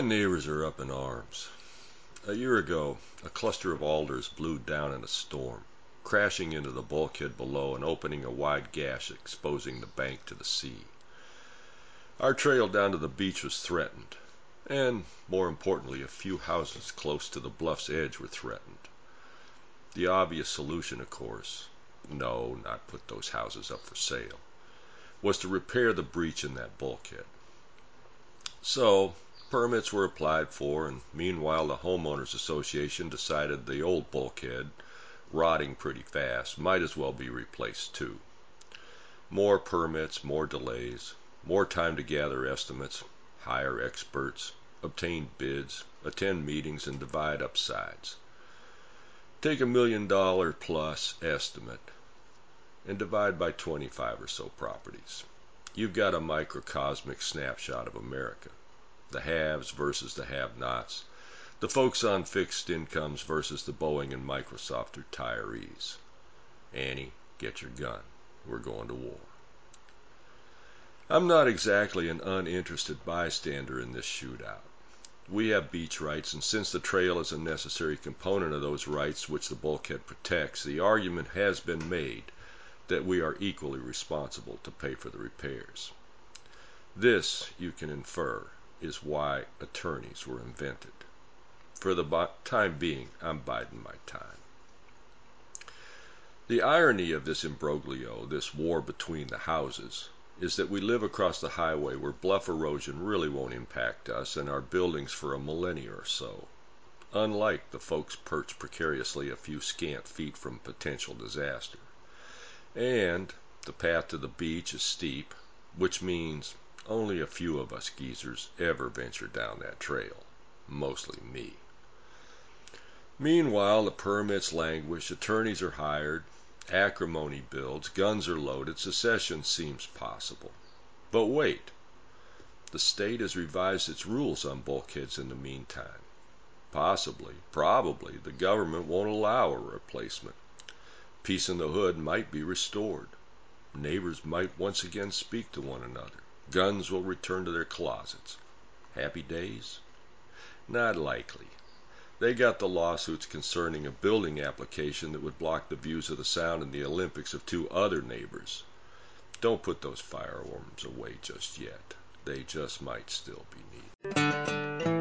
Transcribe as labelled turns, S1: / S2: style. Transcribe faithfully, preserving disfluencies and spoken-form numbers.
S1: My neighbors are up in arms. A year ago, a cluster of alders blew down in a storm, crashing into the bulkhead below and opening a wide gash exposing the bank to the sea. Our trail down to the beach was threatened, and, more importantly, a few houses close to the bluff's edge were threatened. The obvious solution, of course, no, not put those houses up for sale, was to repair the breach in that bulkhead. So, permits were applied for, and meanwhile the homeowners association decided the old bulkhead, rotting pretty fast, might as well be replaced too. More permits, more delays, more time to gather estimates, hire experts, obtain bids, attend meetings, and divide up sides. Take a million dollar plus estimate and divide by twenty-five or so properties. You've got a microcosmic snapshot of America. The haves versus the have-nots. The folks on fixed incomes versus the Boeing and Microsoft retirees. Annie, get your gun. We're going to war. I'm not exactly an uninterested bystander in this shootout. We have beach rights, and since the trail is a necessary component of those rights which the bulkhead protects, the argument has been made that we are equally responsible to pay for the repairs. This, you can infer, is why attorneys were invented. For the time being, I'm biding my time. The irony of this imbroglio, this war between the houses, is that we live across the highway where bluff erosion really won't impact us and our buildings for a millennia or so, unlike the folks perched precariously a few scant feet from potential disaster. And the path to the beach is steep, which means only a few of us geezers ever venture down that trail, mostly me. Meanwhile, the permits languish, attorneys are hired, acrimony builds, guns are loaded, secession seems possible. But wait, the state has revised its rules on bulkheads in the meantime. Possibly, probably, the government won't allow a replacement. Peace in the hood might be restored. Neighbors might once again speak to one another. Guns will return to their closets. Happy days? Not likely. They got the lawsuits concerning a building application that would block the views of the Sound and the Olympics of two other neighbors. Don't put those firearms away just yet. They just might still be needed.